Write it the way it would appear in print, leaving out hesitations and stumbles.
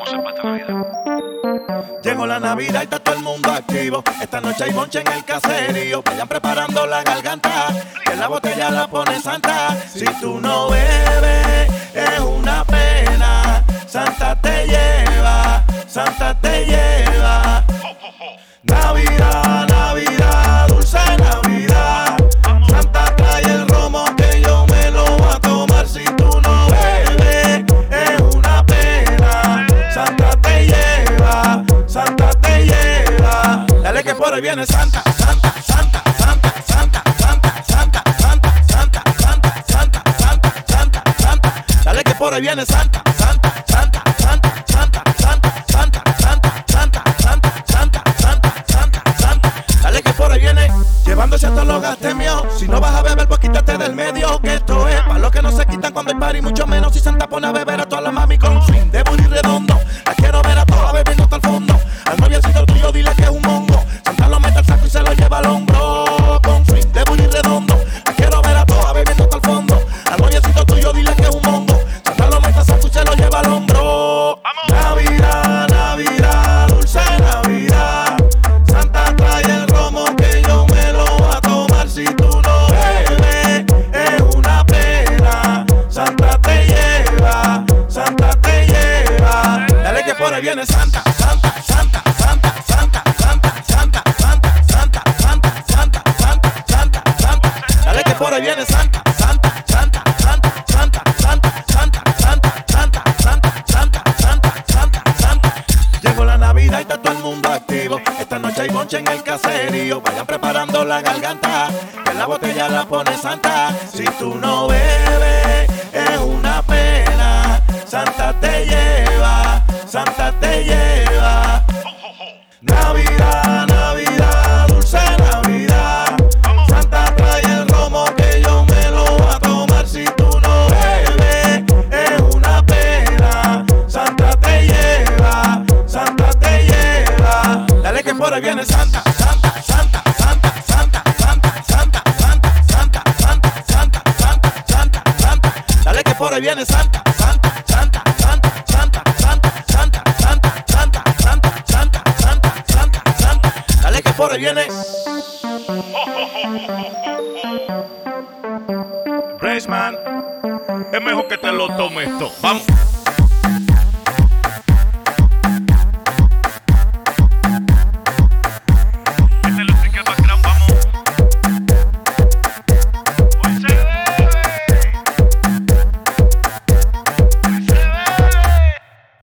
sepa esta Navidad. Llegó la Navidad y está todo el mundo activo. Esta noche hay bonche en el caserío. Vayan preparando la garganta, que la botella la pone Santa. Si tú no bebes, es una pena. Santa te lleva, Santa te lleva. Navidad, Navidad, dulce Navidad. Santa trae el romo que yo me lo voy a tomar. Si tú no bebes, es una pena. Santa te lleva, Santa te lleva. Dale que por ahí viene Santa, Santa, Santa, Santa, Santa, Santa, Santa, Santa, Santa, Santa, Santa, Santa, Santa, Santa. Dale que por ahí viene Santa, Santa, Santa, Santa, Santa, Santa, Santa, Santa, Santa, Santa, Santa, Santa, Santa, Santa. Dale que por ahí viene llevándose a todos los gastos míos. Si no vas a beber, pues quítate del medio. Que esto es para los que no se quitan cuando hay party, mucho menos si Santa pone a beber a toda la mami con swing de booty redondo. La quiero ver a todas bebiendo hasta el fondo. Al noviecito tuyo dile que es un mongo. Santa lo mete al saco y se lo lleva al hombro. Con swing de booty redondo. La quiero ver a todas bebiendo hasta el fondo. Al noviecito tuyo dile que es un mongo. Santa lo mete al saco y se lo lleva al hombro. Navidad, Navidad, dulce Navidad. Santa trae el romo que yo me lo voy a tomar. Si tú no bebes, es una pena. Santa te lleva, Santa te lleva. Dale que por ahí viene Santa, Santa, Santa, Santa, Santa, Santa, Santa, Santa, Santa, Santa, Santa, Santa, Santa, Santa. Dale que por ahí viene Santa, Santa, Santa, Santa, Santa, Santa, Santa, Santa, Santa, Santa, Santa, Santa, Santa, Santa. Llegó la Navidad y está todo el mundo activo. Esta noche hay bonche en el caserío. Vayan preparando la garganta, que la botella la pone Santa. Si tú no bebes, es una pena. Santa te lleva, Santa te lleva. Navidad, Navidad, dulce Navidad. Santa trae el romo que yo me lo voy a tomar. Si tú no bebes, es una pena. Santa te lleva, Santa te lleva. Dale que por ahí viene Santa, Santa, Santa, Santa, Santa, Santa, Santa, Santa, Santa, Santa, Santa, Santa, Santa, Santa. Dale que por ahí viene Santa, Santa, Santa, Santa, Santa, Santa, Santa, Santa, Santa, Santa, Santa, Santa, Santa, Santa. Dale que por ahí viene. Braceman, es mejor que te lo tomes esto. Vamos.